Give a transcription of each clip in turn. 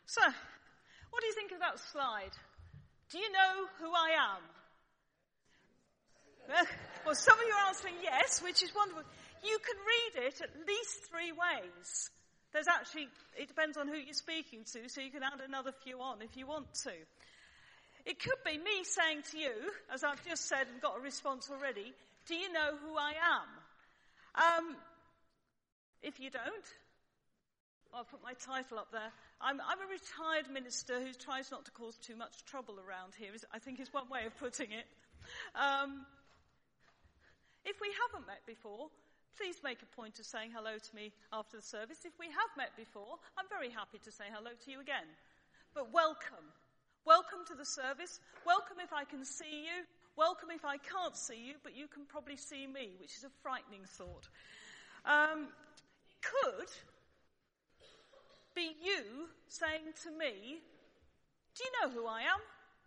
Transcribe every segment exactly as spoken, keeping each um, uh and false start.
So, what do you think of that slide? Do you know who I am? Well, some of you are answering yes, which is wonderful. You can read it at least three ways. There's actually, it depends on who you're speaking to, so you can add another few on if you want to. It could be me saying to you, as I've just said and got a response already, do you know who I am? Um, if you don't, I'll put my title up there. I'm, I'm a retired minister who tries not to cause too much trouble around here, I think is one way of putting it. Um, if we haven't met before, please make a point of saying hello to me after the service. If we have met before, I'm very happy to say hello to you again. But welcome. Welcome to the service. Welcome if I can see you. Welcome if I can't see you, but you can probably see me, which is a frightening thought. Um, could be you saying to me, do you know who I am?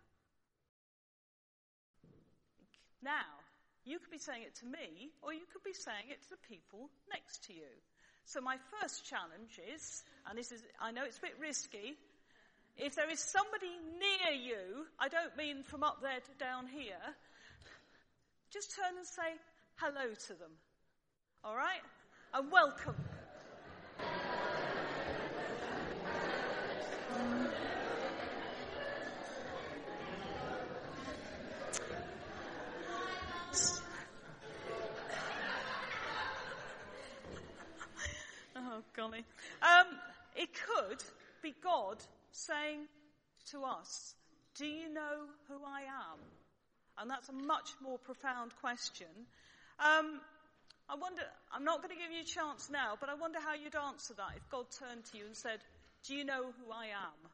Now, you could be saying it to me, or you could be saying it to the people next to you. So my first challenge is, and this is, I know it's a bit risky, if there is somebody near you, I don't mean from up there to down here, just turn and say hello to them. All right? And welcome. Oh, golly. Um, it could be God saying to us, do you know who I am? And that's a much more profound question. Um, I wonder, I'm not going to give you a chance now, but I wonder how you'd answer that if God turned to you and said, do you know who I am?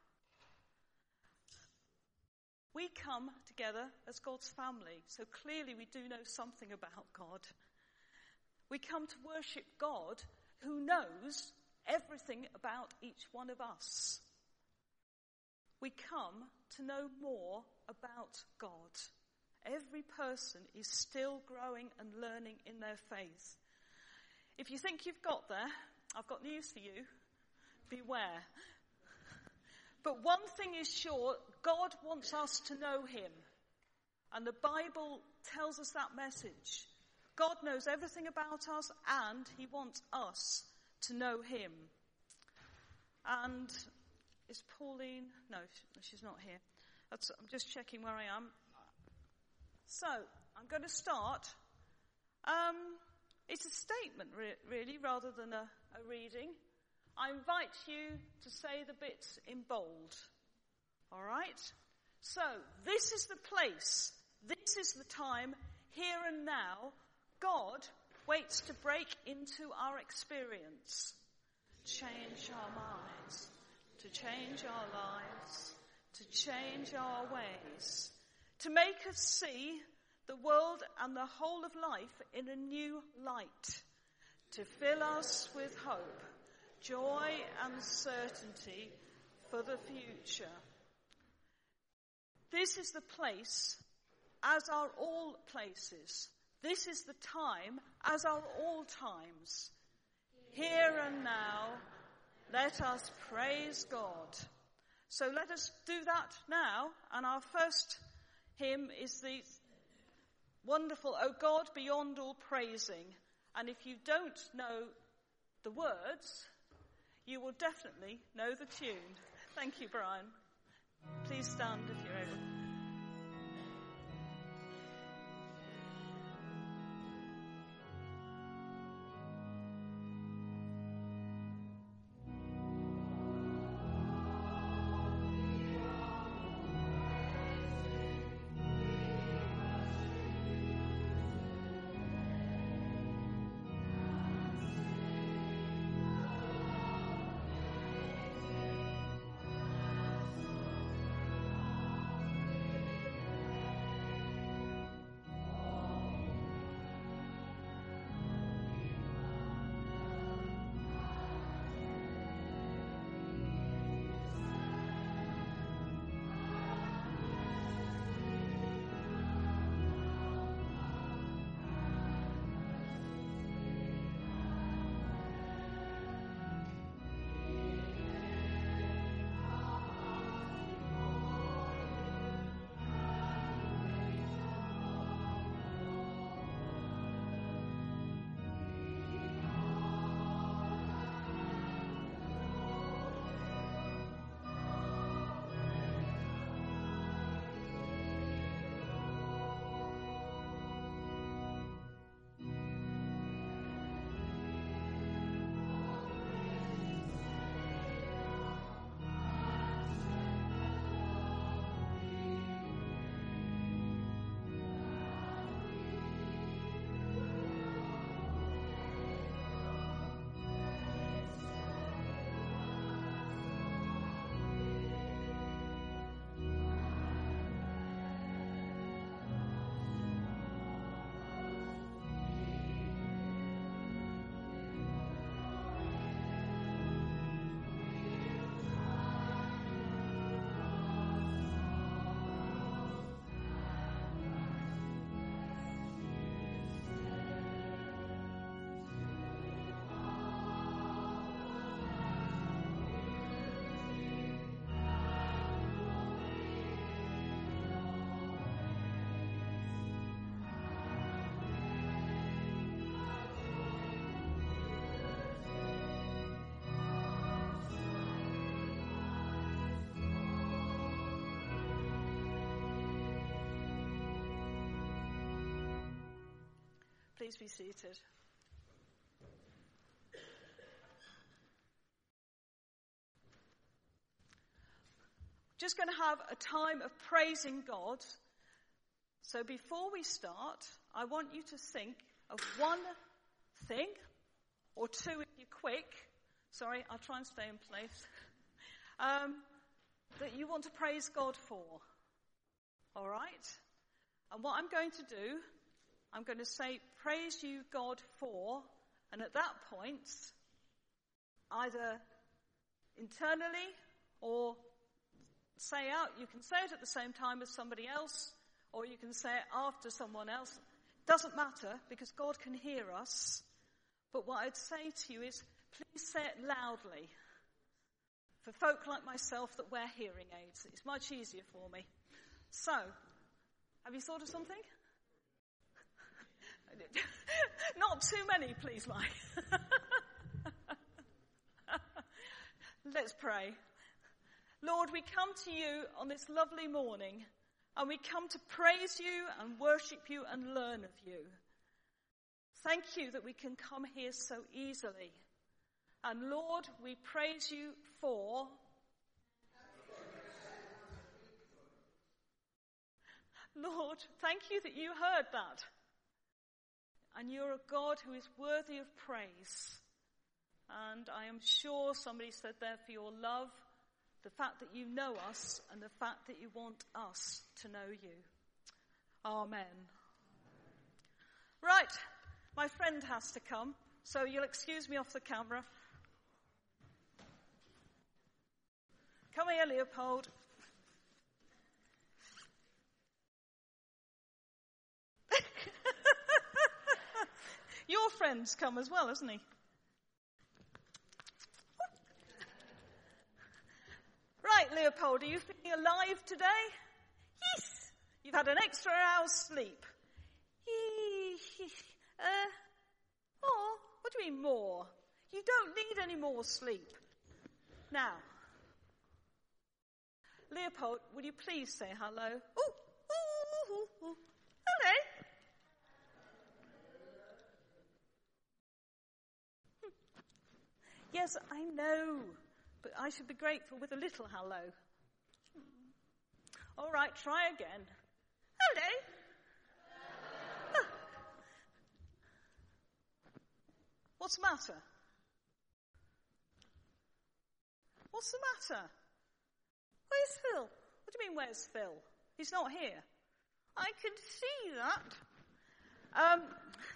We come together as God's family, so clearly we do know something about God. We come to worship God who knows everything about each one of us. We come to know more about God. Every person is still growing and learning in their faith. If you think you've got there, I've got news for you. Beware. But one thing is sure, God wants us to know him. And the Bible tells us that message. God knows everything about us, and he wants us to know him. And is Pauline? No, she's not here. That's, I'm just checking where I am. So, I'm going to start. Um, it's a statement, re- really, rather than a, a reading. I invite you to say the bits in bold. All right? So, this is the place. This is the time, here and now. God waits to break into our experience, change our minds, to change our lives, to change our ways, to make us see the world and the whole of life in a new light, to fill us with hope, joy and certainty for the future. This is the place, as are all places. This is the time, as are all times. Here and now, let us praise God. So let us do that now. And our first hymn is the wonderful, O God, beyond all praising. And if you don't know the words, you will definitely know the tune. Thank you, Brian. Please stand if you're able. Please be seated. Just going to have a time of praising God. So before we start, I want you to think of one thing, or two if you're quick. Sorry, I'll try and stay in place. Um, that you want to praise God for. All right? And what I'm going to do, I'm going to say, praise you, God, for, and at that point, either internally or say out, you can say it at the same time as somebody else, or you can say it after someone else. Doesn't matter, because God can hear us. But what I'd say to you is, please say it loudly. For folk like myself that wear hearing aids, it's much easier for me. So, have you thought of something? Not too many, please, Mike. Let's pray. Lord, we come to you on this lovely morning, and we come to praise you and worship you and learn of you. Thank you that we can come here so easily. And Lord, we praise you for Lord, thank you that you heard that. And you're a God who is worthy of praise. And I am sure somebody said there for your love, the fact that you know us, and the fact that you want us to know you. Amen. Right, my friend has to come, so you'll excuse me off the camera. Come here, Leopold. Your friend's come as well, hasn't he? Right, Leopold, are you feeling alive today? Yes. You've had an extra hour's sleep. Uh, oh, what do you mean more? You don't need any more sleep. Now, Leopold, will you please say hello? Ooh, ooh, ooh, ooh. Hello. Yes, I know, but I should be grateful with a little hello. All right, try again. Hello. What's the matter? What's the matter? Where's Phil? What do you mean, where's Phil? He's not here. I can see that. Um,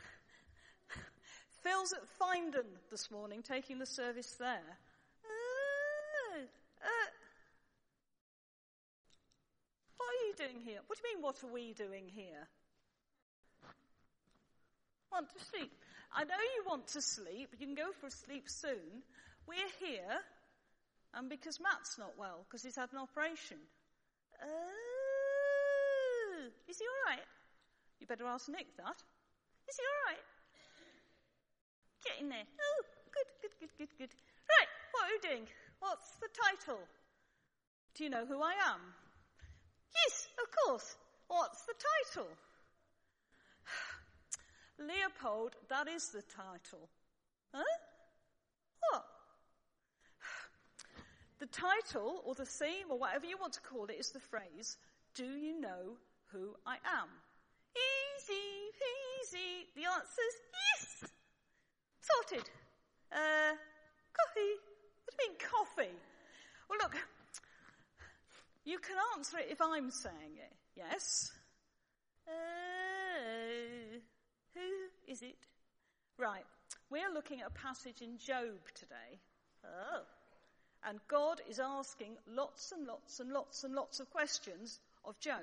Phil's at Findon this morning, taking the service there. Uh, uh, what are you doing here? What do you mean, what are we doing here? Want to sleep. I know you want to sleep. You can go for a sleep soon. We're here, and because Matt's not well, because he's had an operation. Oh, is he all right? You better ask Nick that. Is he all right? Get in there. Oh, good, good, good, good, good. Right, what are you doing? What's the title? Do you know who I am? Yes, of course. What's the title? Leopold, that is the title. Huh? What? The title, or the theme, or whatever you want to call it, is the phrase, do you know who I am? Easy peasy. The answer's yes. Sorted. Uh, coffee. What do you mean coffee? Well, look, you can answer it if I'm saying it. Yes? Uh, who is it? Right. We're looking at a passage in Job today. Oh. And God is asking lots and lots and lots and lots of questions of Job.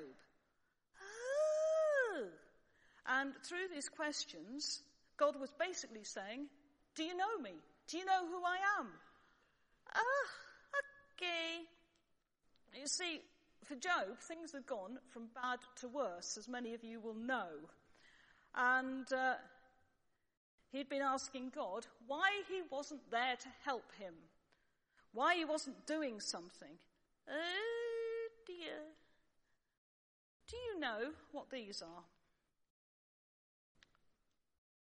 Oh. And through these questions, God was basically saying, do you know me? Do you know who I am? Ah, okay. You see, for Job, things have gone from bad to worse, as many of you will know. And uh, he'd been asking God why he wasn't there to help him, why he wasn't doing something. Oh dear. Do you know what these are?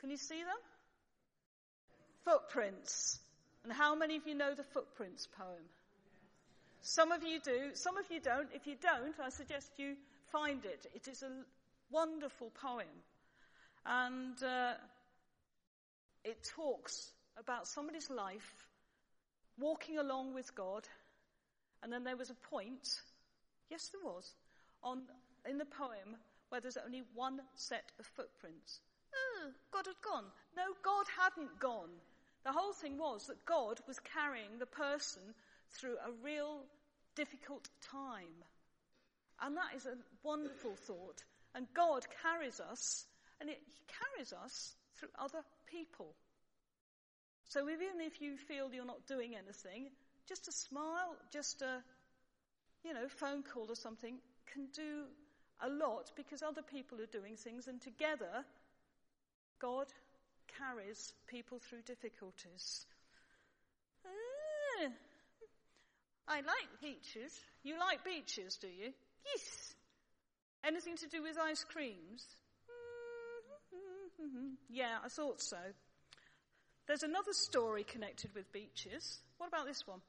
Can you see them? Footprints. And how many of you know the Footprints poem? Some of you do, some of you don't. If you don't, I suggest you find it. It is a wonderful poem. And uh, it talks about somebody's life walking along with God. And then there was a point, yes there was, on in the poem where there's only one set of footprints. Oh, God had gone. No, God hadn't gone. The whole thing was that God was carrying the person through a real difficult time. And that is a wonderful thought. And God carries us, and it, he carries us through other people. So even if you feel you're not doing anything, just a smile, just a, you know, phone call or something can do a lot because other people are doing things, and together God carries people through difficulties. Ah, I like beaches. You like beaches, do you? Yes. Anything to do with ice creams? Mm-hmm. Yeah, I thought so. There's another story connected with beaches. What about this one?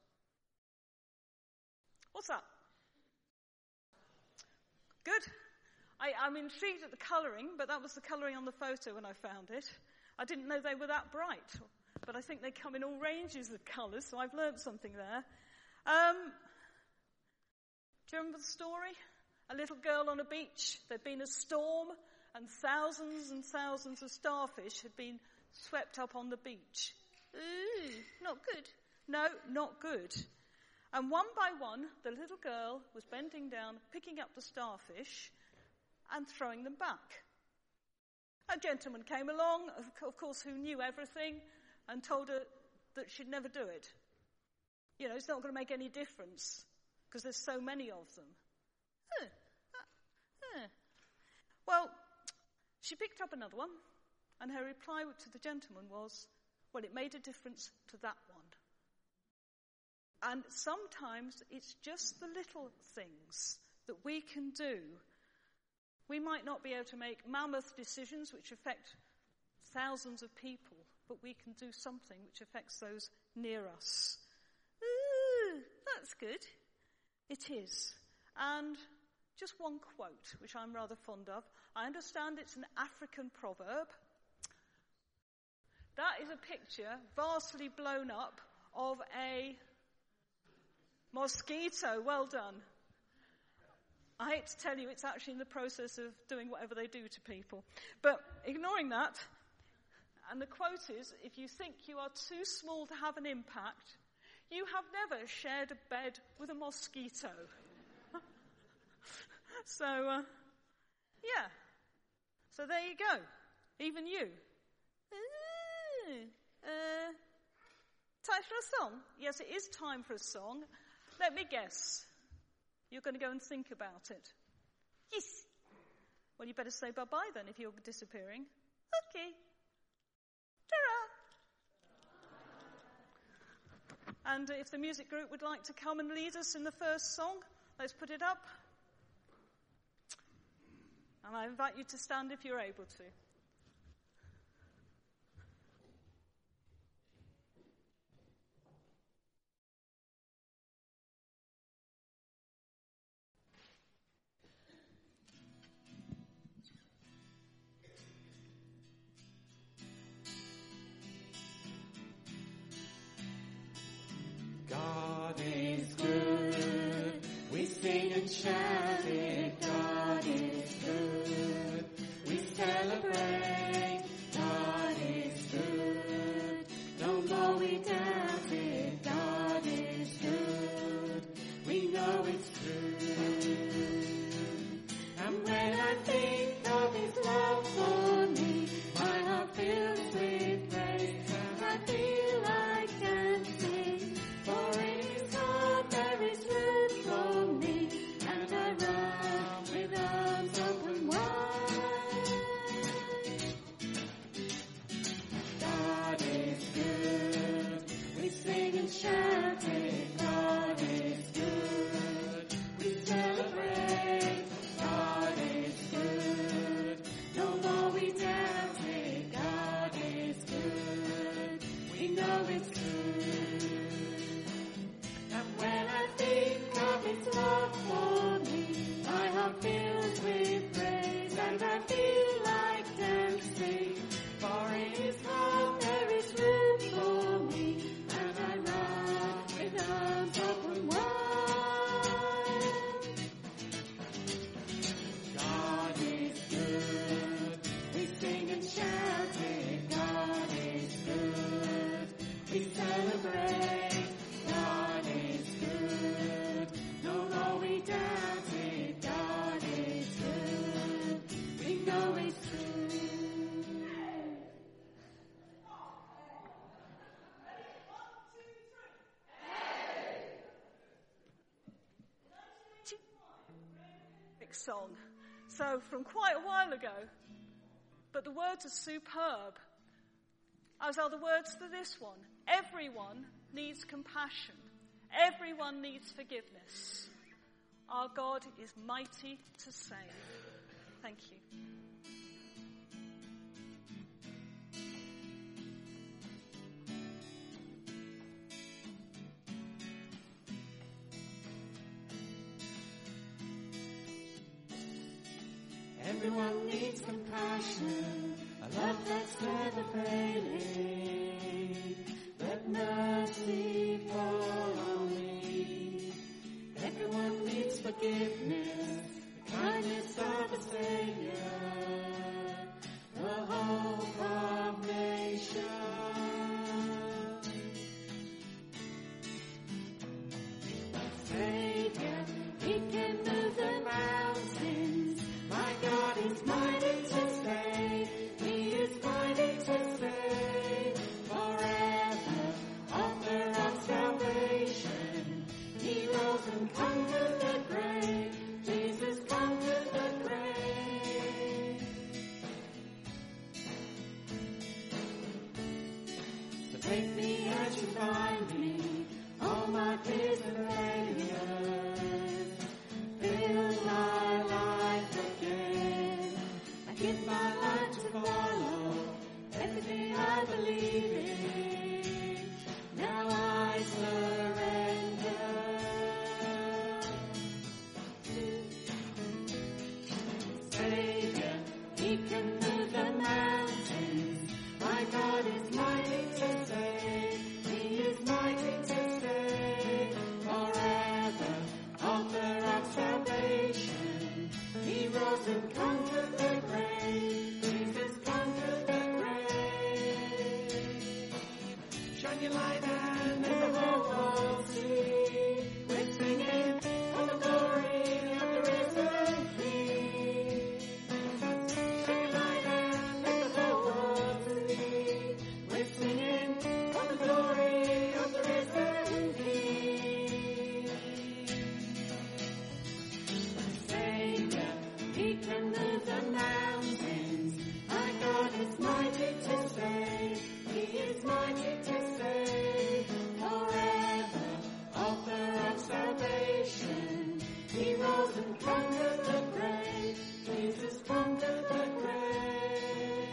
What's that? Good. I, I'm intrigued at the colouring, but that was the colouring on the photo when I found it. I didn't know they were that bright, but I think they come in all ranges of colours, so I've learnt something there. Um, do you remember the story? A little girl on a beach. There'd been a storm, and thousands and thousands of starfish had been swept up on the beach. Ooh, not good. No, not good. And one by one, the little girl was bending down, picking up the starfish and throwing them back. A gentleman came along, of course, who knew everything, and told her that she'd never do it. You know, it's not going to make any difference because there's so many of them. Huh. Huh. Well, she picked up another one, and her reply to the gentleman was, well, it made a difference to that one. And sometimes it's just the little things that we can do. We might not be able to make mammoth decisions which affect thousands of people, but we can do something which affects those near us. Ooh, that's good. It is. And just one quote, which I'm rather fond of. I understand it's an African proverb. That is a picture, vastly blown up, of a mosquito. Well done. I hate to tell you, it's actually in the process of doing whatever they do to people. But ignoring that, and the quote is, if you think you are too small to have an impact, you have never shared a bed with a mosquito. so, uh, yeah. So there you go. Even you. Uh, time for a song? Yes, it is time for a song. Let me guess. You're going to go and think about it. Yes. Well, you better say bye-bye then if you're disappearing. Okay. Ta-ra. And if the music group would like to come and lead us in the first song, let's put it up. And I invite you to stand if you're able to. God is good. We sing and shout it. God is good. We celebrate. God is good. No more we doubt it. God is good. We know it's true. And when I think of His love for me, my heart fills with praise. I feel I can sing. For in His heart there is room for me, and I run. is good. And when I think of his love for me, my heart fills with praise, and I feel like dancing. For in his heart there is room for me, and I run with arms open wide. God is good. We sing and shout it. God is good. We celebrate. God is good. No more we doubt it. God is good. We know it's true. Big song. So from quite a while ago, but the words are superb, as are the words to this one. Everyone needs compassion. Everyone needs forgiveness. Our God is mighty to save. Thank you. Everyone needs compassion, a love that's never failing. Let mercy fall on me. Everyone needs forgiveness, the kindness of a Savior, the hope of nations. Savior, he can move the mountains. My God is mighty to save. He is mighty to save. Forever, author of salvation. He rose and conquered the grave. Jesus conquered the grave. So take me as you find me. All my fears and failures. Fill my life again. I give my life to follow everything I believe in. Now I surrender. Savior, he can move the mountains. My God is mighty to save. He is mighty to save. Forever, author of salvation. He rose and conquered the grave. Jesus conquered the grave. Shine your light and let the whole world see. We're singing for the glory of the risen King. Shine your light and let the whole world see. We're singing for the glory of the risen King. Savior, he can move the mountains. My God is mighty to save. He is mighty to save. Forever, author of salvation. He rose and conquered the grave. Jesus conquered the grave.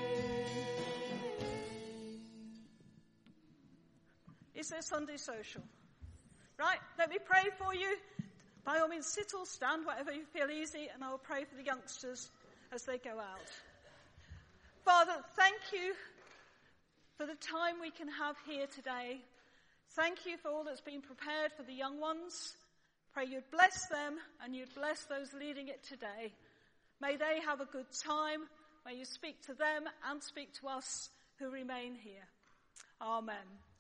Is there Sunday social? Right, let me pray for you. By all means, sit or stand, whatever you feel easy, and I will pray for the youngsters as they go out. Father, thank you for the time we can have here today. Thank you for all that's been prepared for the young ones. Pray you'd bless them and you'd bless those leading it today. May they have a good time. May you speak to them and speak to us who remain here. Amen.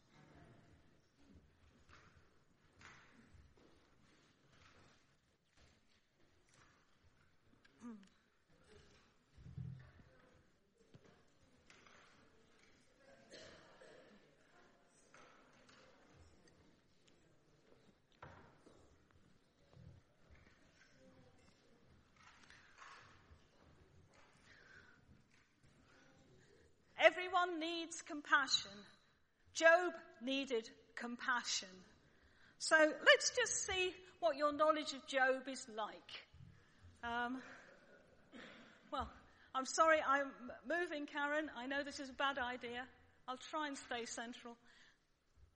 Everyone needs compassion. Job needed compassion. So let's just see what your knowledge of Job is like. Um, well, I'm sorry, I'm moving, Karen. I know this is a bad idea. I'll try and stay central.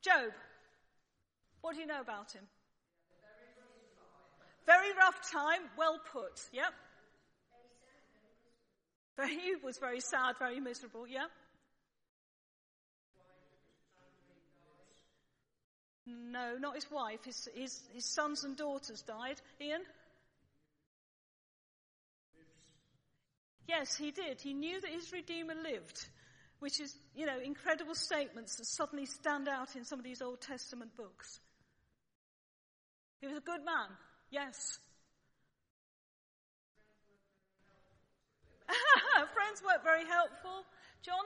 Job. What do you know about him? Very rough time, well put, yep. He was very sad, very miserable, yeah. No, not his wife. His, his, his sons and daughters died. Ian? Yes, he did. He knew that his Redeemer lived, which is, you know, incredible statements that suddenly stand out in some of these Old Testament books. He was a good man, yes. Friends weren't very helpful. John?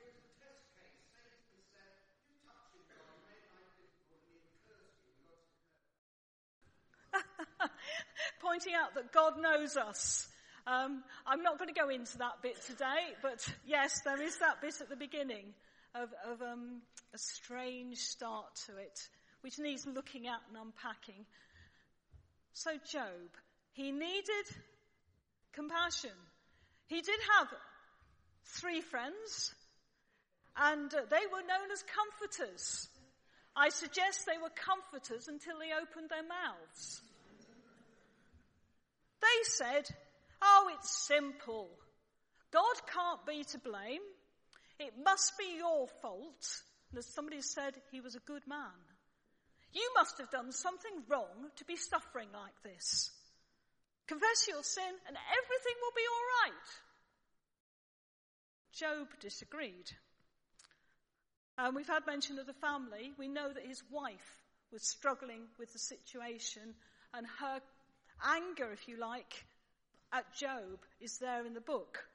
Pointing out that God knows us. Um, I'm not going to go into that bit today, but yes, there is that bit at the beginning of, of um, a strange start to it, which needs looking at and unpacking. So Job, he needed compassion. He did have three friends, and uh, they were known as comforters. I suggest they were comforters until they opened their mouths. They said, oh, it's simple. God can't be to blame. It must be your fault. And as somebody said, he was a good man. You must have done something wrong to be suffering like this. Confess your sin and everything will be all right. Job disagreed. And we've had mention of the family. We know that his wife was struggling with the situation, and her anger, if you like, at Job is there in the book.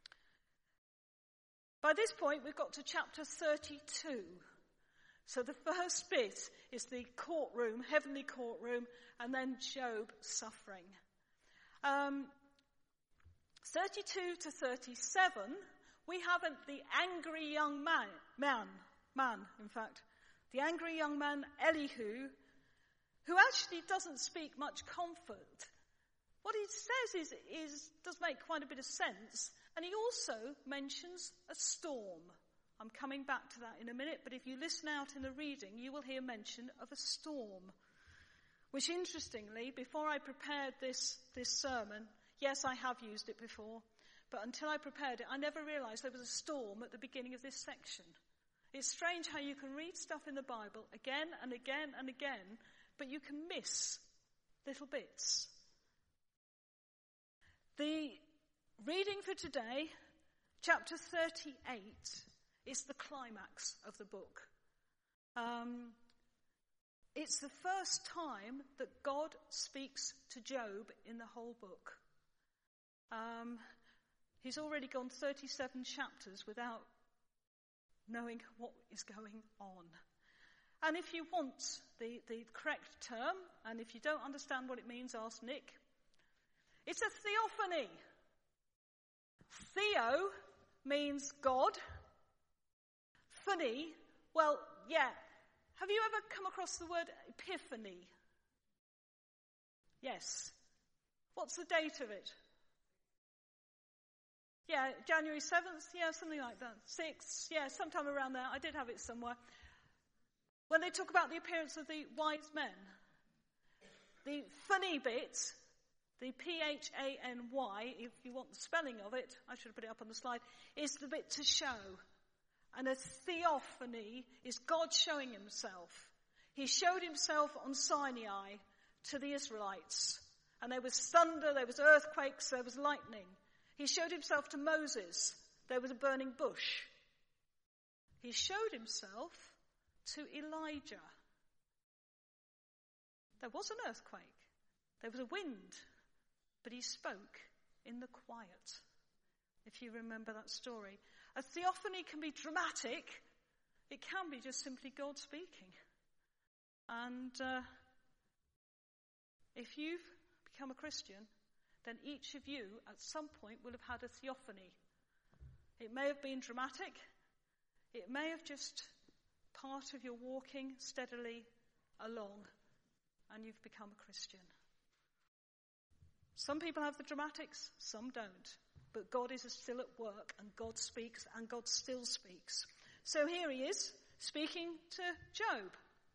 By this point, we've got to chapter thirty-two. So the first bit is the courtroom, heavenly courtroom, and then Job suffering. Um, thirty-two to thirty-seven, we haven't the angry young man, man, man, in fact, the angry young man Elihu, who actually doesn't speak much comfort. What he says is, is does make quite a bit of sense, and he also mentions a storm. I'm coming back to that in a minute, but if you listen out in the reading, you will hear mention of a storm. Which, interestingly, before I prepared this, this sermon, yes, I have used it before, but until I prepared it, I never realized there was a storm at the beginning of this section. It's strange how you can read stuff in the Bible again and again and again, but you can miss little bits. The reading for today, chapter thirty-eight, is the climax of the book. Um, it's the first time that God speaks to Job in the whole book. Um, he's already gone thirty-seven chapters without knowing what is going on. And if you want the, the correct term, and if you don't understand what it means, ask Nick. It's a theophany. Theo means God. Phany, well, yeah. Have you ever come across the word epiphany? Yes. What's the date of it? Yeah, January seventh, yeah, something like that. sixth, yeah, sometime around there. I did have it somewhere. When they talk about the appearance of the wise men, the funny bit, the P H A N Y, if you want the spelling of it, I should have put it up on the slide, is the bit to show. And a theophany is God showing himself. He showed himself on Sinai to the Israelites. And there was thunder, there was earthquakes, there was lightning. He showed himself to Moses. There was a burning bush. He showed himself to Elijah. There was an earthquake. There was a wind. But he spoke in the quiet, if you remember that story. A theophany can be dramatic. It can be just simply God speaking. And uh, if you've become a Christian, then each of you at some point will have had a theophany. It may have been dramatic. It may have just part of your walking steadily along, and you've become a Christian. Some people have the dramatics, some don't. But God is still at work, and God speaks, and God still speaks. So here he is, speaking to Job.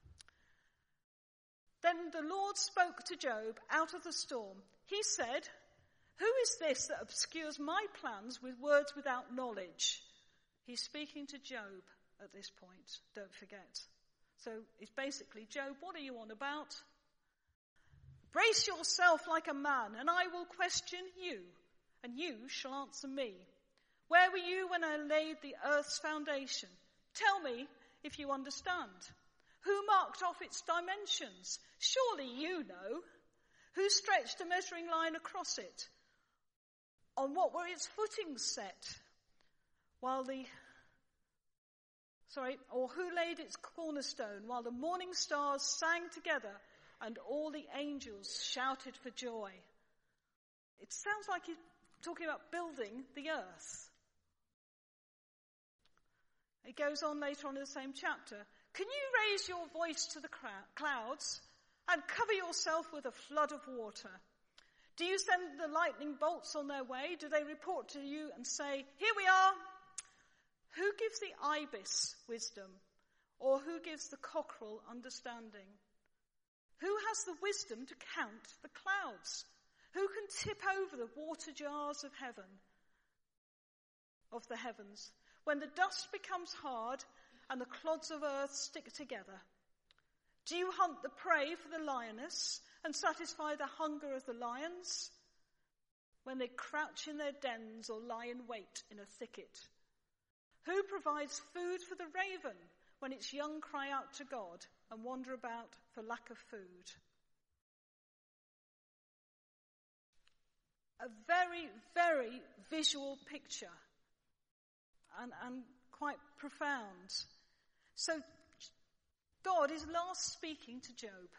Then the Lord spoke to Job out of the storm. He said, "Who is this that obscures my plans with words without knowledge?" He's speaking to Job at this point, don't forget. So it's basically, Job, what are you on about? Brace yourself like a man, and I will question you, and you shall answer me. Where were you when I laid the earth's foundation? Tell me if you understand. Who marked off its dimensions? Surely you know. Who stretched a measuring line across it? On what were its footings set? While the, sorry, or who laid its cornerstone while the morning stars sang together and all the angels shouted for joy? It sounds like he's talking about building the earth. It goes on later on in the same chapter. Can you raise your voice to the clouds and cover yourself with a flood of water? Do you send the lightning bolts on their way? Do they report to you and say, "Here we are"? Who gives the ibis wisdom, or who gives the cockerel understanding? Who has the wisdom to count the clouds? Who can tip over the water jars of heaven, of the heavens, when the dust becomes hard and the clods of earth stick together? Do you hunt the prey for the lioness and satisfy the hunger of the lions when they crouch in their dens or lie in wait in a thicket? Who provides food for the raven when its young cry out to God and wander about for lack of food? A very, very visual picture and, and quite profound. So God is last speaking to Job.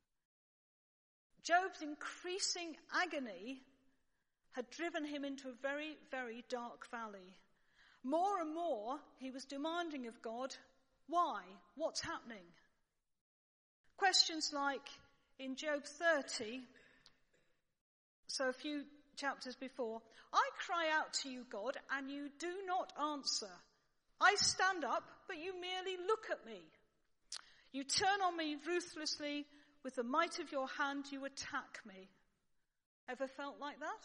Job's increasing agony had driven him into a very, very dark valley. More and more, he was demanding of God, why? What's happening? Questions like in Job thirty, so a few chapters before, I cry out to you, God, and you do not answer. I stand up, but you merely look at me. You turn on me ruthlessly. With the might of your hand, you attack me. Ever felt like that?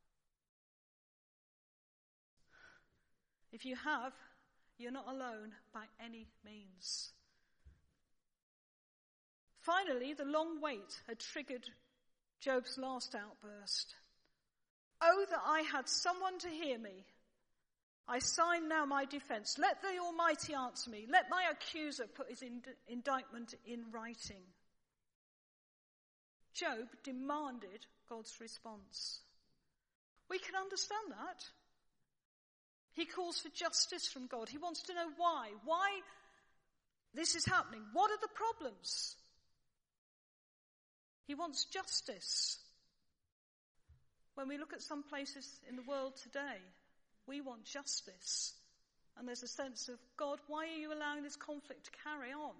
If you have, you're not alone by any means. Finally, the long wait had triggered Job's last outburst. Oh, that I had someone to hear me. I sign now my defense. Let the Almighty answer me. Let my accuser put his ind- indictment in writing. Job demanded God's response. We can understand that. He calls for justice from God. He wants to know why. Why this is happening. What are the problems? He wants justice. When we look at some places in the world today, we want justice. And there's a sense of, God, why are you allowing this conflict to carry on?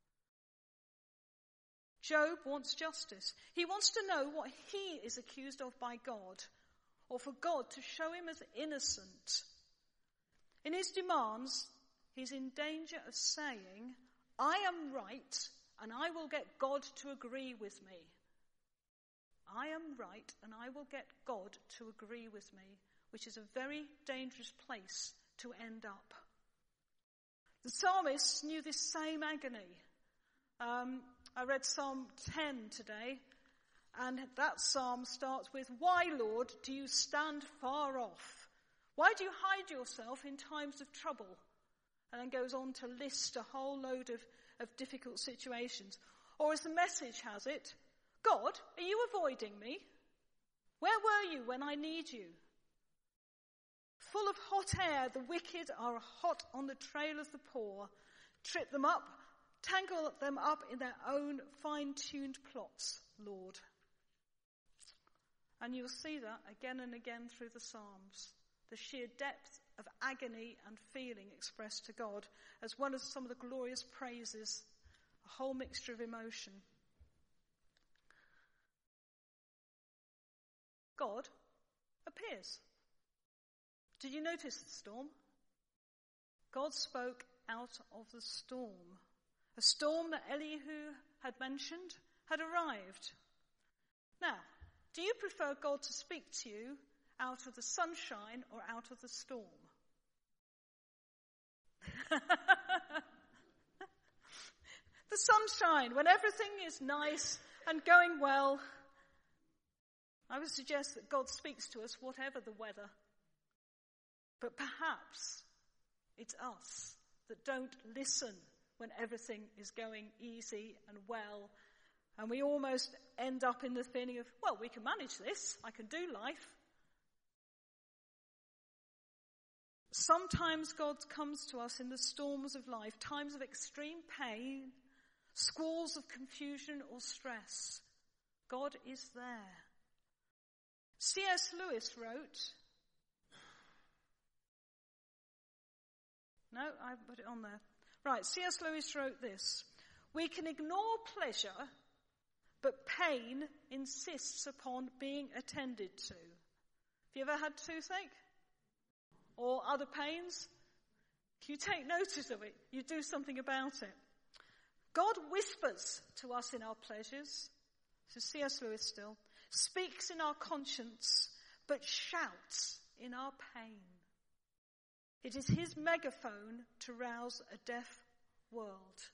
Job wants justice. He wants to know what he is accused of by God, or for God to show him as innocent. In his demands, he's in danger of saying, I am right, and I will get God to agree with me. I am right, and I will get God to agree with me, which is a very dangerous place to end up. The psalmists knew this same agony. Um, I read Psalm ten today, and that psalm starts with, Why, Lord, do you stand far off? Why do you hide yourself in times of trouble? And then goes on to list a whole load of, of difficult situations. Or as the Message has it, God, are you avoiding me? Where were you when I need you? Full of hot air, the wicked are hot on the trail of the poor. Trip them up, tangle them up in their own fine-tuned plots, Lord. And you'll see that again and again through the Psalms. The sheer depth of agony and feeling expressed to God, as well as some of the glorious praises, a whole mixture of emotion. God appears. Did you notice the storm? God spoke out of the storm. A storm that Elihu had mentioned had arrived. Now, do you prefer God to speak to you out of the sunshine or out of the storm? The sunshine, when everything is nice and going well. I would suggest that God speaks to us whatever the weather. But perhaps it's us that don't listen when everything is going easy and well. And we almost end up in the feeling of, well, we can manage this. I can do life. Sometimes God comes to us in the storms of life, times of extreme pain, squalls of confusion or stress. God is there. C S Lewis wrote, no, I put it on there. Right, C S Lewis wrote this: we can ignore pleasure, but pain insists upon being attended to. Have you ever had toothache? Or other pains? If you take notice of it, you do something about it. God whispers to us in our pleasures, so C S Lewis still, speaks in our conscience, but shouts in our pain. It is his megaphone to rouse a deaf world.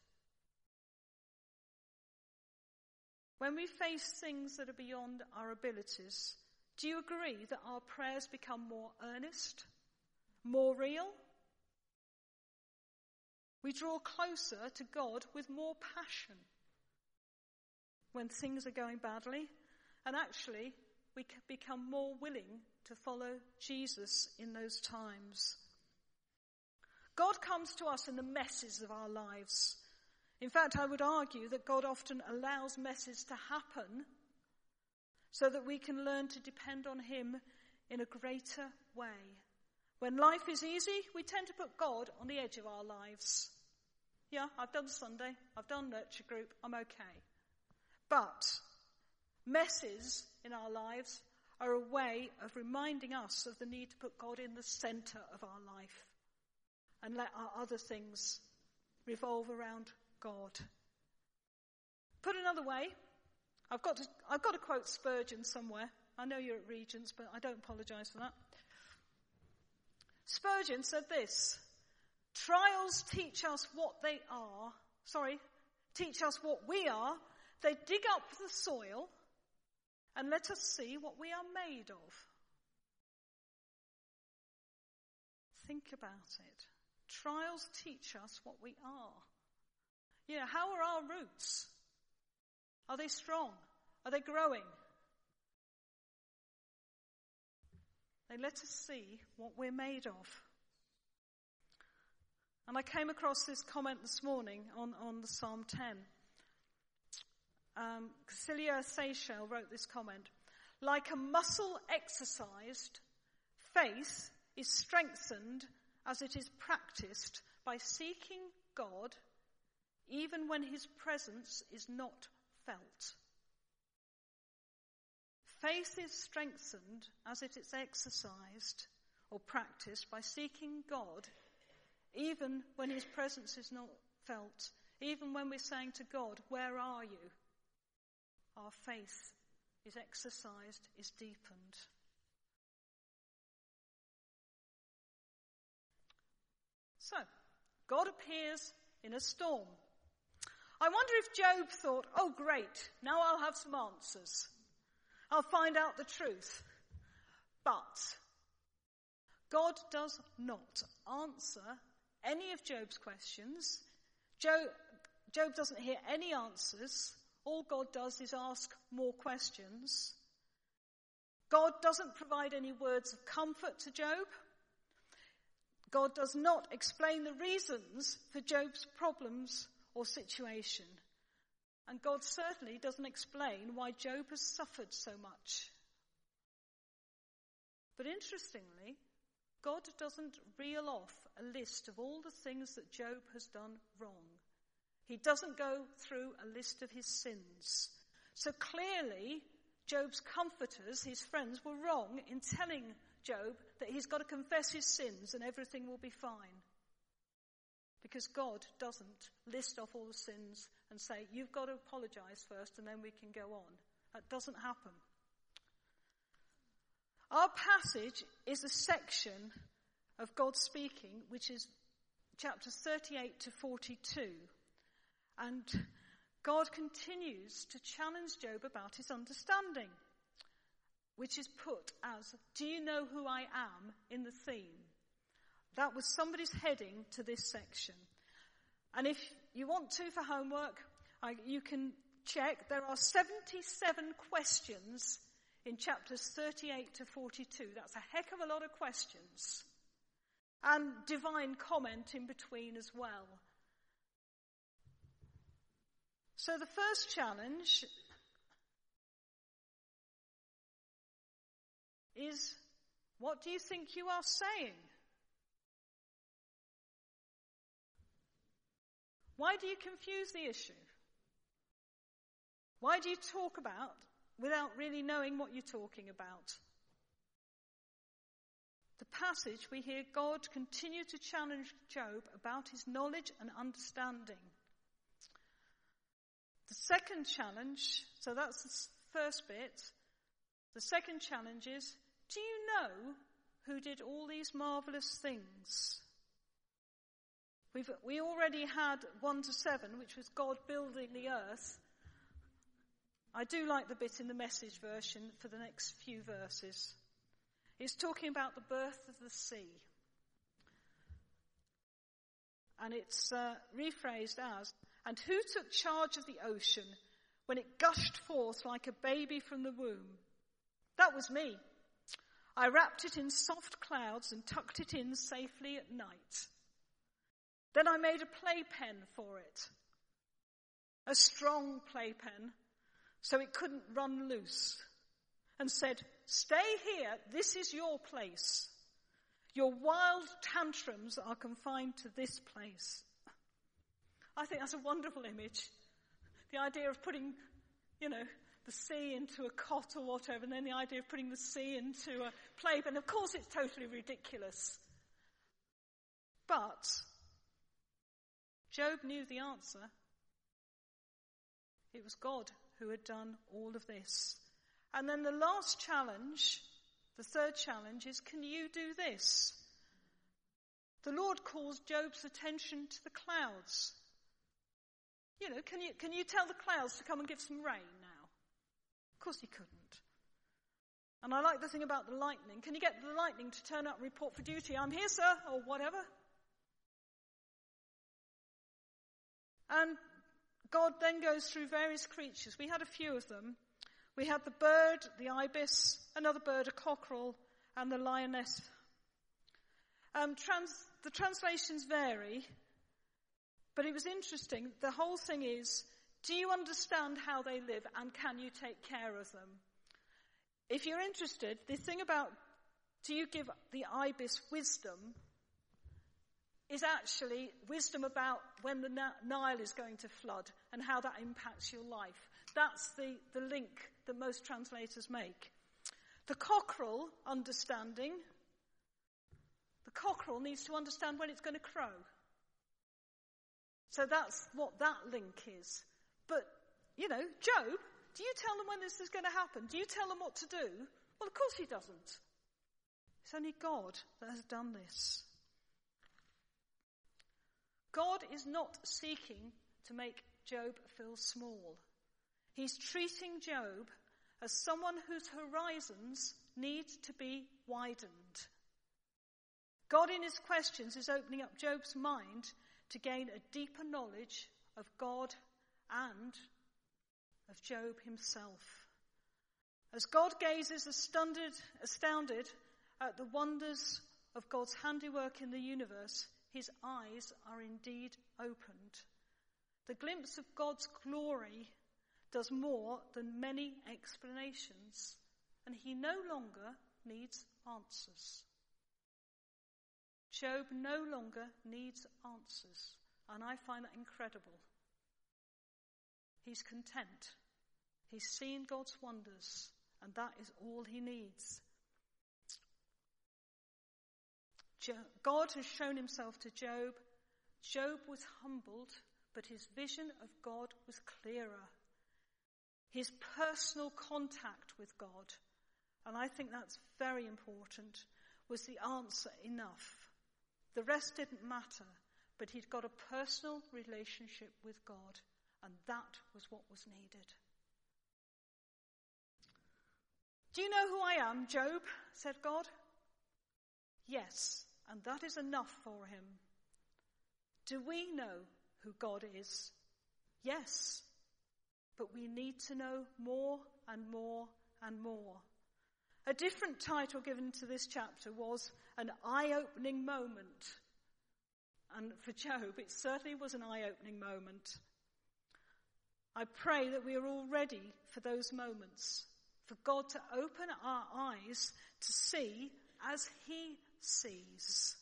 When we face things that are beyond our abilities, do you agree that our prayers become more earnest, more real? We draw closer to God with more passion when things are going badly, and actually we can become more willing to follow Jesus in those times. God comes to us in the messes of our lives. In fact, I would argue that God often allows messes to happen so that we can learn to depend on him in a greater way. When life is easy, we tend to put God on the edge of our lives. Yeah, I've done Sunday, I've done nurture group, I'm okay. But messes in our lives are a way of reminding us of the need to put God in the centre of our life and let our other things revolve around God. Put another way, I've got to, I've got to quote Spurgeon somewhere. I know you're at Regents, but I don't apologise for that. Spurgeon said this: trials teach us what they are, sorry, teach us what we are. They dig up the soil and let us see what we are made of. Think about it. Trials teach us what we are. You know, how are our roots? Are they strong? Are they growing? They let us see what we're made of. And I came across this comment this morning on, on the Psalm ten. Um, Celia Seychelles wrote this comment: like a muscle exercised, faith is strengthened as it is practiced by seeking God even when his presence is not felt. Faith is strengthened as it is exercised or practiced by seeking God even when his presence is not felt. Even when we're saying to God, where are you? Our faith is exercised, is deepened. So, God appears in a storm. I wonder if Job thought, oh great, now I'll have some answers. I'll find out the truth. But God does not answer any of Job's questions. Job, Job doesn't hear any answers. All God does is ask more questions. God doesn't provide any words of comfort to Job. God does not explain the reasons for Job's problems or situation. And God certainly doesn't explain why Job has suffered so much. But interestingly, God doesn't reel off a list of all the things that Job has done wrong. He doesn't go through a list of his sins. So clearly, Job's comforters, his friends, were wrong in telling Job that he's got to confess his sins and everything will be fine. because God doesn't list off all the sins and say, you've got to apologize first and then we can go on. That doesn't happen. Our passage is a section of God speaking, which is chapters thirty-eight to forty-two. And God continues to challenge Job about his understanding, which is put as, do you know who I am, in the theme. That was somebody's heading to this section. And if you want to for homework, I, you can check. There are seventy-seven questions in chapters thirty-eight to forty-two. That's a heck of a lot of questions. And divine comment in between as well. So the first challenge is, what do you think you are saying? Why do you confuse the issue? Why do you talk about without really knowing what you're talking about? The passage, we hear God continue to challenge Job about his knowledge and understanding. The second challenge, so that's the first bit. The second challenge is, do you know who did all these marvelous things? We've, we already had one to seven, which was God building the earth. I do like the bit in the Message version for the next few verses. It's talking about the birth of the sea. And it's uh, rephrased as, and who took charge of the ocean when it gushed forth like a baby from the womb? That was me. I wrapped it in soft clouds and tucked it in safely at night. Then I made a playpen for it, a strong playpen, so it couldn't run loose, and said, stay here, this is your place. Your wild tantrums are confined to this place. I think that's a wonderful image. The idea of putting, you know, the sea into a cot or whatever, and then the idea of putting the sea into a playpen. Of course it's totally ridiculous. But Job knew the answer. It was God who had done all of this. And then the last challenge, the third challenge, is, can you do this? The Lord calls Job's attention to the clouds. You know, can you, can you tell the clouds to come and give some rain now? Of course he couldn't. And I like the thing about the lightning. Can you get the lightning to turn up and report for duty? I'm here, sir, or whatever. And God then goes through various creatures. We had a few of them. We had the bird, the ibis, another bird, a cockerel, and the lioness. Um, trans, the translations vary, but it was interesting. The whole thing is, do you understand how they live, and can you take care of them? If you're interested, the thing about, do you give the ibis wisdom, is actually wisdom about when the Nile is going to flood and how that impacts your life. That's the, the link that most translators make. The cockerel, understanding. The cockerel needs to understand when it's going to crow. So that's what that link is. But, you know, Job, do you tell them when this is going to happen? Do you tell them what to do? Well, of course he doesn't. It's only God that has done this. God is not seeking to make Job feel small. He's treating Job as someone whose horizons need to be widened. God in his questions is opening up Job's mind to gain a deeper knowledge of God and of Job himself. As God gazes astounded, astounded at the wonders of God's handiwork in the universe, his eyes are indeed opened. The glimpse of God's glory does more than many explanations, and he no longer needs answers. Job no longer needs answers, and I find that incredible. He's content. He's seen God's wonders, and that is all he needs. God has shown himself to Job Job was humbled, but his vision of God was clearer. His personal contact with God, and I think that's very important, was the answer enough. The rest didn't matter, but he'd got a personal relationship with God, and that was what was needed. Do you know who I am, Job? Said God. Yes, and that is enough for him. Do we know who God is? Yes, but we need to know more and more and more. A different title given to this chapter was An Eye-Opening Moment. And for Job, it certainly was an eye-opening moment. I pray that we are all ready for those moments, for God to open our eyes to see as he sees.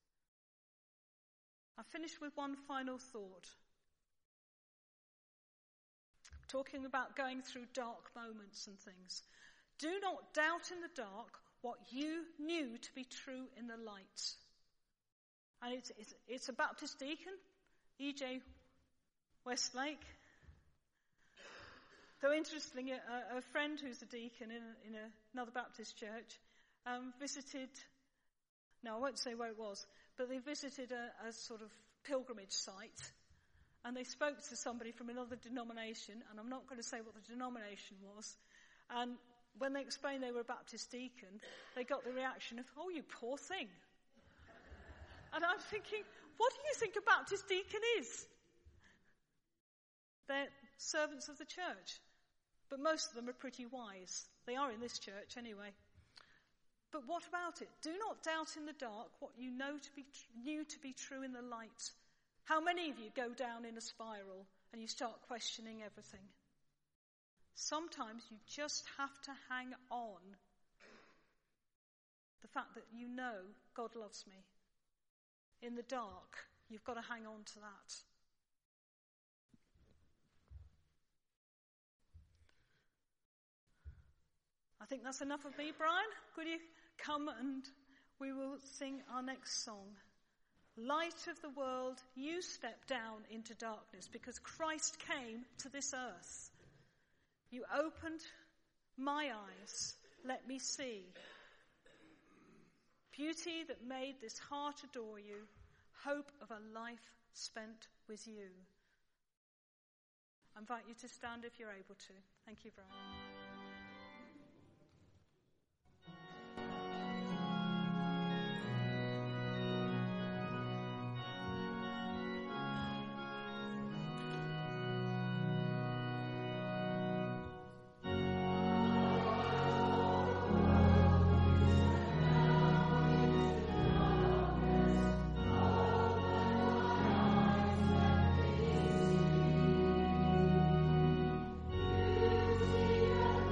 I finished with one final thought. Talking about going through dark moments and things. Do not doubt in the dark what you knew to be true in the light. And it's, it's, it's a Baptist deacon, E J Westlake. Though interestingly, a, a friend who's a deacon in, a, in a, another Baptist church um, visited, no, I won't say where it was, but they visited a, a sort of pilgrimage site, and they spoke to somebody from another denomination, and I'm not going to say what the denomination was, and when they explained they were a Baptist deacon, they got the reaction of, oh, you poor thing. And I'm thinking, what do you think a Baptist deacon is? They're servants of the church. But most of them are pretty wise. They are in this church anyway. But what about it? Do not doubt in the dark what you know to be knew to be true in the light. How many of you go down in a spiral and you start questioning everything? Sometimes you just have to hang on. The fact that you know God loves me. In the dark, you've got to hang on to that. I think that's enough of me, Brian. Could you come and we will sing our next song. Light of the world, you step down into darkness because Christ came to this earth. You opened my eyes. Let me see. Beauty that made this heart adore you. Hope of a life spent with you. I invite you to stand if you're able to. Thank you, Brian. Beauty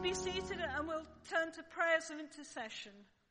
be seated and we'll turn to prayers of intercession.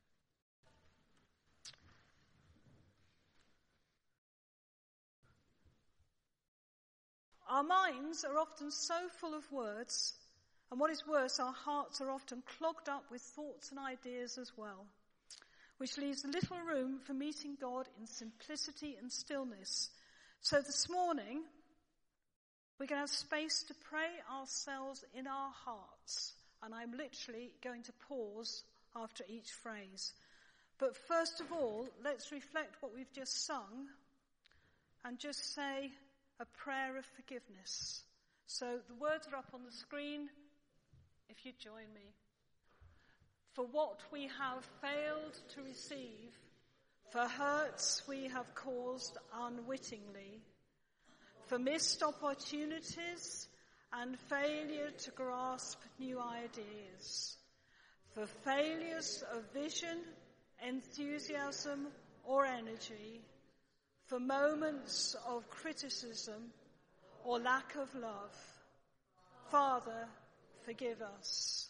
Our minds are often so full of words, and what is worse, our hearts are often clogged up with thoughts and ideas as well, which leaves little room for meeting God in simplicity and stillness. So this morning, we're going to have space to pray ourselves in our hearts, and I'm literally going to pause after each phrase. But first of all, let's reflect what we've just sung and just say a prayer of forgiveness. So the words are up on the screen, if you join me. For what we have failed to receive, for hurts we have caused unwittingly, for missed opportunities and failure to grasp new ideas, for failures of vision, enthusiasm or energy, for moments of criticism or lack of love. Father, forgive us.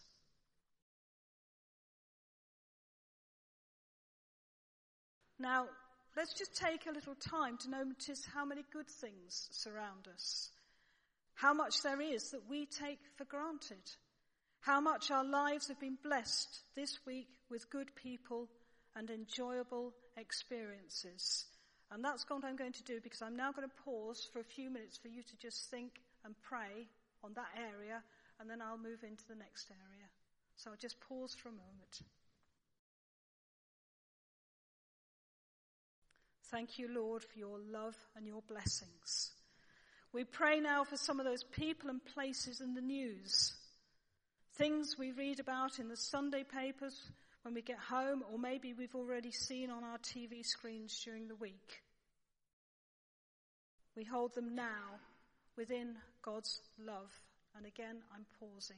Now, let's just take a little time to notice how many good things surround us, how much there is that we take for granted, how much our lives have been blessed this week with good people and enjoyable experiences. And that's what I'm going to do, because I'm now going to pause for a few minutes for you to just think and pray on that area, and then I'll move into the next area. So I'll just pause for a moment. Thank you, Lord, for your love and your blessings. We pray now for some of those people and places in the news, things we read about in the Sunday papers when we get home, or maybe we've already seen on our T V screens during the week. We hold them now within God's love. And again, I'm pausing.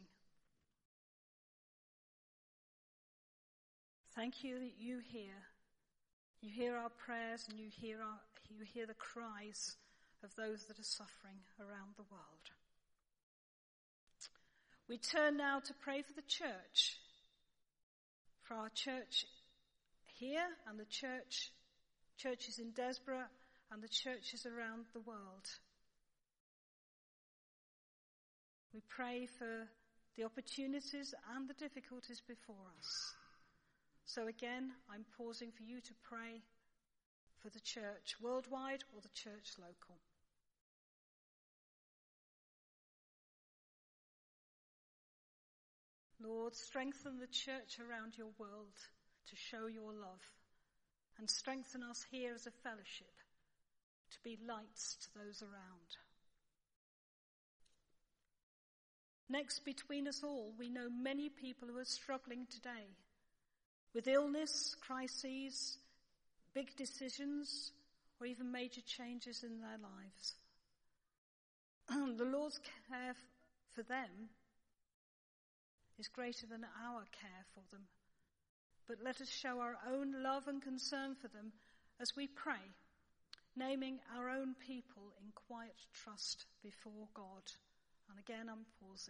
Thank you that you hear. You hear our prayers, and you hear our, you hear the cries of those that are suffering around the world. We turn now to pray for the church, for our church here and the church, churches in Desborough and the churches around the world. We pray for the opportunities and the difficulties before us. So again, I'm pausing for you to pray for the church worldwide or the church local. Lord, strengthen the church around your world to show your love, and strengthen us here as a fellowship to be lights to those around. Next, between us all, we know many people who are struggling today with illness, crises, big decisions, or even major changes in their lives. The Lord's care for them is greater than our care for them. But let us show our own love and concern for them as we pray, naming our own people in quiet trust before God. And again, I'm pausing.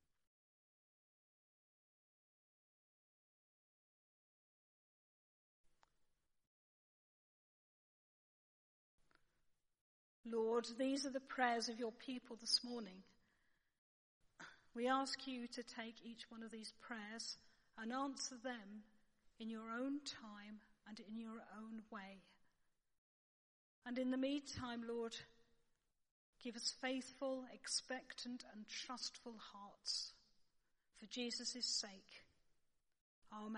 Lord, these are the prayers of your people this morning. We ask you to take each one of these prayers and answer them in your own time and in your own way. And in the meantime, Lord, give us faithful, expectant, and trustful hearts for Jesus' sake. Amen.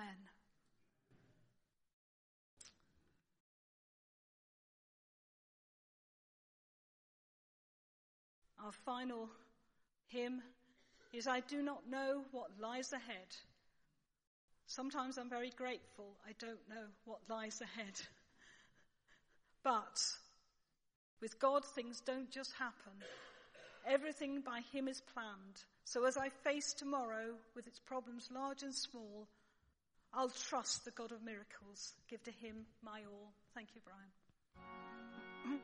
Our final hymn is I Do Not Know What Lies Ahead. Sometimes I'm very grateful I don't know what lies ahead. But with God, things don't just happen. Everything by him is planned. So as I face tomorrow with its problems large and small, I'll trust the God of miracles. Give to him my all. Thank you, Brian.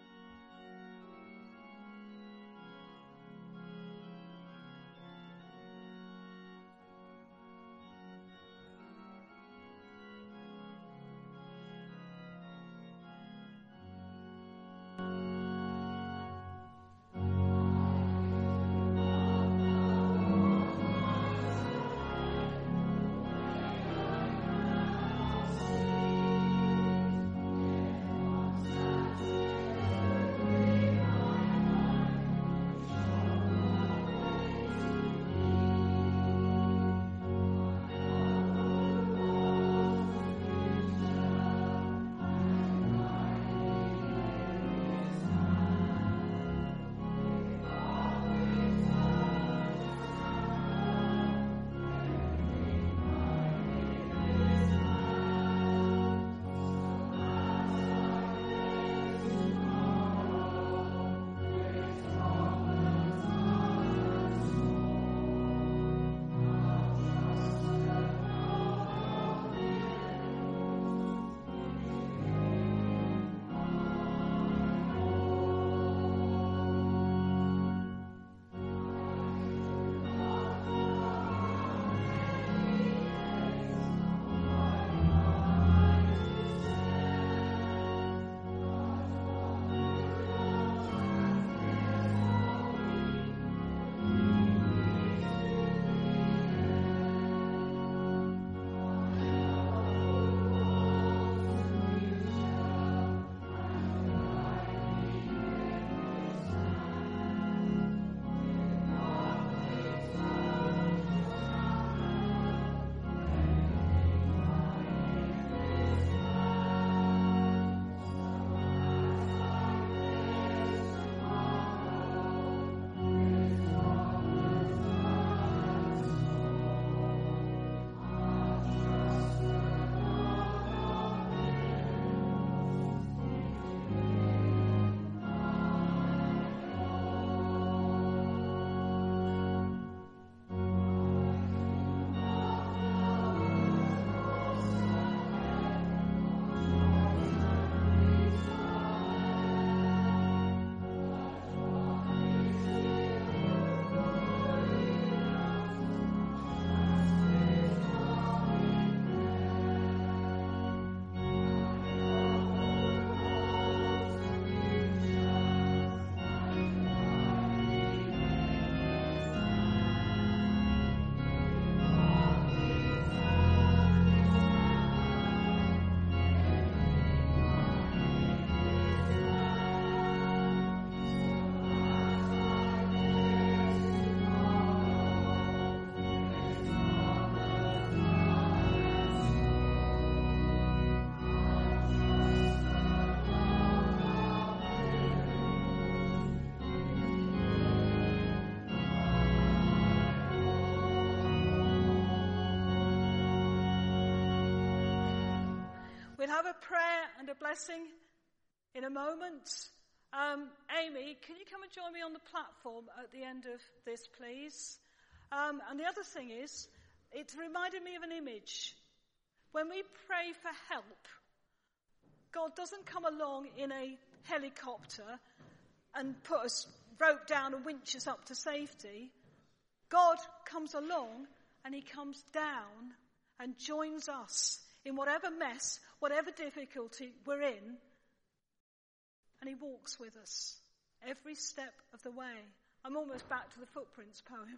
have a prayer and a blessing in a moment. Um, Amy, can you come and join me on the platform at the end of this, please? Um, and the other thing is, it reminded me of an image. When we pray for help, God doesn't come along in a helicopter and put us rope down and winch us up to safety. God comes along and he comes down and joins us in whatever mess, whatever difficulty we're in, and he walks with us every step of the way. I'm almost back to the Footprints poem.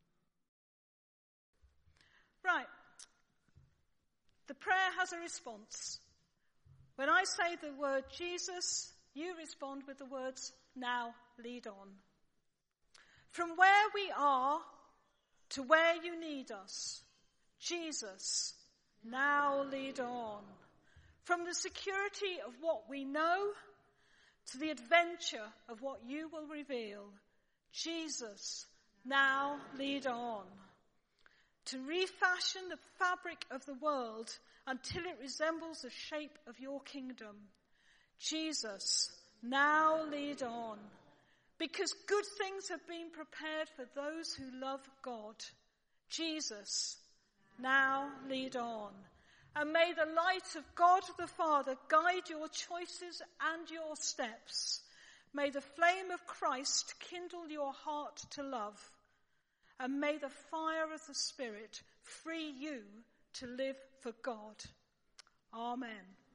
Right. The prayer has a response. When I say the word Jesus, you respond with the words, now lead on. From where we are to where you need us, Jesus, now lead on. From the security of what we know to the adventure of what you will reveal, Jesus, now lead on. To refashion the fabric of the world until it resembles the shape of your kingdom, Jesus, now lead on. Because good things have been prepared for those who love God. Jesus, now lead on. And may the light of God the Father guide your choices and your steps. May the flame of Christ kindle your heart to love. And may the fire of the Spirit free you to live for God. Amen.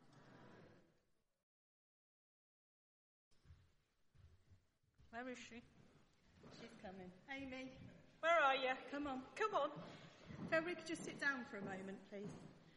Where is she? She's coming. Amy, where are you? Come on. Come on. If we could just sit down for a moment, please.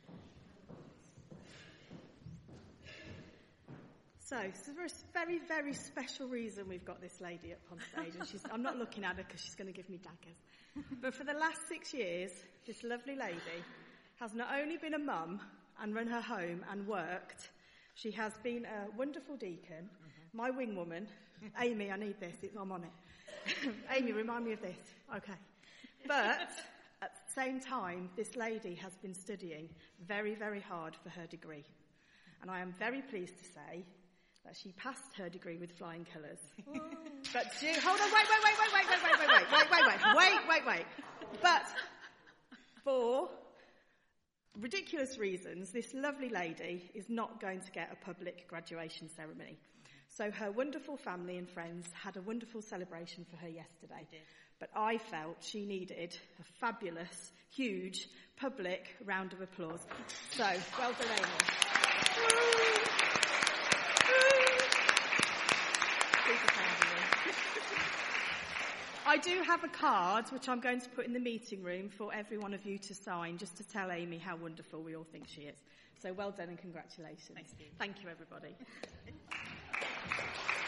So, so for a very, very special reason we've got this lady up on stage. And she's, I'm not looking at her because she's going to give me daggers. But for the last six years, this lovely lady has not only been a mum and run her home and worked, she has been a wonderful deacon, mm-hmm. my wing woman. Amy, I need this. It's, I'm on it. Amy, remind me of this. Okay. But at the same time, this lady has been studying very, very hard for her degree. And I am very pleased to say that she passed her degree with flying colours. But do, hold on, wait, wait, wait, wait, wait, wait, wait, wait, wait, wait, wait, wait, wait, wait. But for ridiculous reasons, this lovely lady is not going to get a public graduation ceremony. So her wonderful family and friends had a wonderful celebration for her yesterday. But I felt she needed a fabulous, huge, public round of applause. So, well done, Amy. I do have a card, which I'm going to put in the meeting room for every one of you to sign, just to tell Amy how wonderful we all think she is. So well done and congratulations. Thank you. Thank you, everybody.